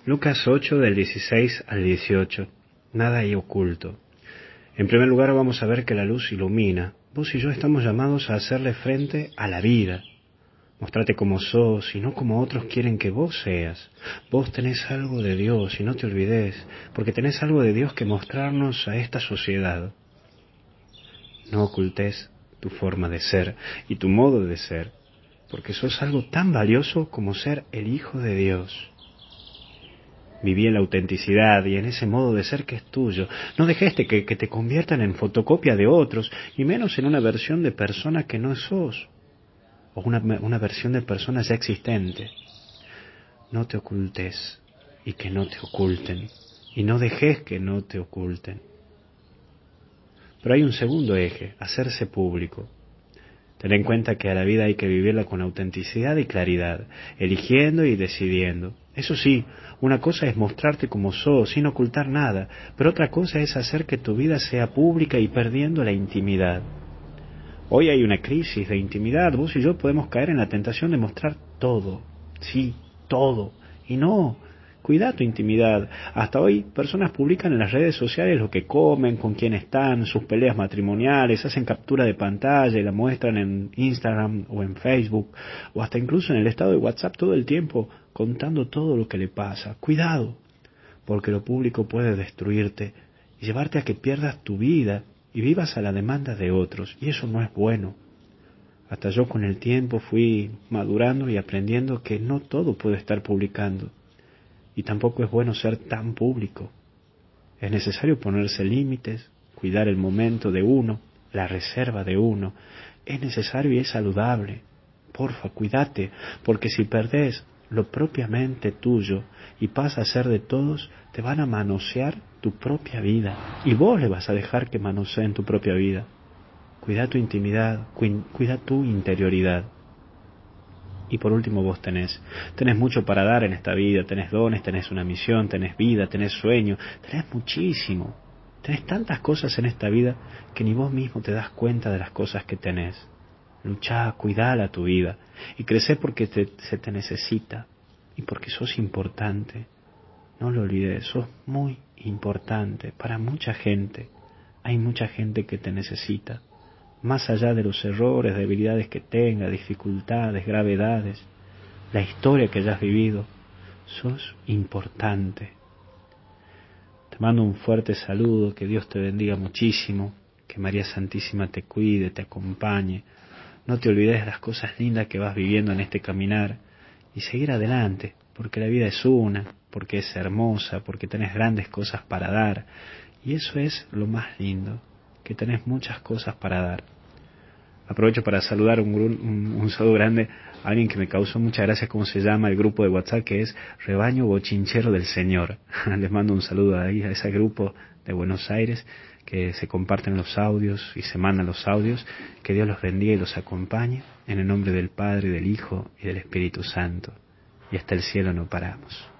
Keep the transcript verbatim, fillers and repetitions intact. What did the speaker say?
Lucas ocho del dieciséis al dieciocho. Nada hay oculto. En primer lugar vamos a ver que la luz ilumina. Vos y yo estamos llamados a hacerle frente a la vida. Mostrate como sos y no como otros quieren que vos seas. Vos tenés algo de Dios y no te olvides, porque tenés algo de Dios que mostrarnos a esta sociedad. No ocultes tu forma de ser y tu modo de ser, porque sos algo tan valioso como ser el Hijo de Dios. Viví en la autenticidad y en ese modo de ser que es tuyo. No dejes que, que te conviertan en fotocopia de otros, y menos en una versión de persona que no sos, o una, una versión de persona ya existente. No te ocultes y que no te oculten, y no dejes que no te oculten. Pero hay un segundo eje, hacerse público. Ten en cuenta que a la vida hay que vivirla con autenticidad y claridad, eligiendo y decidiendo. Eso sí, una cosa es mostrarte como sos, sin ocultar nada, pero otra cosa es hacer que tu vida sea pública y perdiendo la intimidad. Hoy hay una crisis de intimidad, vos y yo podemos caer en la tentación de mostrar todo, sí, todo, y no. Cuida tu intimidad. Hasta hoy personas publican en las redes sociales lo que comen, con quién están, sus peleas matrimoniales, hacen captura de pantalla y la muestran en Instagram o en Facebook, o hasta incluso en el estado de WhatsApp todo el tiempo contando todo lo que le pasa. Cuidado, porque lo público puede destruirte y llevarte a que pierdas tu vida y vivas a la demanda de otros, y eso no es bueno. Hasta yo con el tiempo fui madurando y aprendiendo que no todo puede estar publicando. Y tampoco es bueno ser tan público. Es necesario ponerse límites, cuidar el momento de uno, la reserva de uno. Es necesario y es saludable. Porfa, cuídate, porque si perdés lo propiamente tuyo y pasa a ser de todos, te van a manosear tu propia vida. Y vos le vas a dejar que manoseen tu propia vida. Cuida tu intimidad, cuida tu interioridad. Y por último vos tenés, tenés mucho para dar en esta vida, tenés dones, tenés una misión, tenés vida, tenés sueño, tenés muchísimo. Tenés tantas cosas en esta vida que ni vos mismo te das cuenta de las cosas que tenés. Luchá, cuidala tu vida y crecé porque te, se te necesita y porque sos importante. No lo olvides, sos muy importante para mucha gente. Hay mucha gente que te necesita. Más allá de los errores, debilidades que tenga, dificultades, gravedades, la historia que hayas vivido, sos importante. Te mando un fuerte saludo, que Dios te bendiga muchísimo, que María Santísima te cuide, te acompañe. No te olvides de las cosas lindas que vas viviendo en este caminar y seguir adelante, porque la vida es una, porque es hermosa, porque tenés grandes cosas para dar, y eso es lo más lindo, que tenés muchas cosas para dar. Aprovecho para saludar un, un, un saludo grande a alguien que me causó mucha gracia, cómo se llama el grupo de WhatsApp, que es Rebaño Bochinchero del Señor. Les mando un saludo ahí a ese grupo de Buenos Aires, que se comparten los audios y se mandan los audios. Que Dios los bendiga y los acompañe, en el nombre del Padre, del Hijo y del Espíritu Santo. Y hasta el cielo no paramos.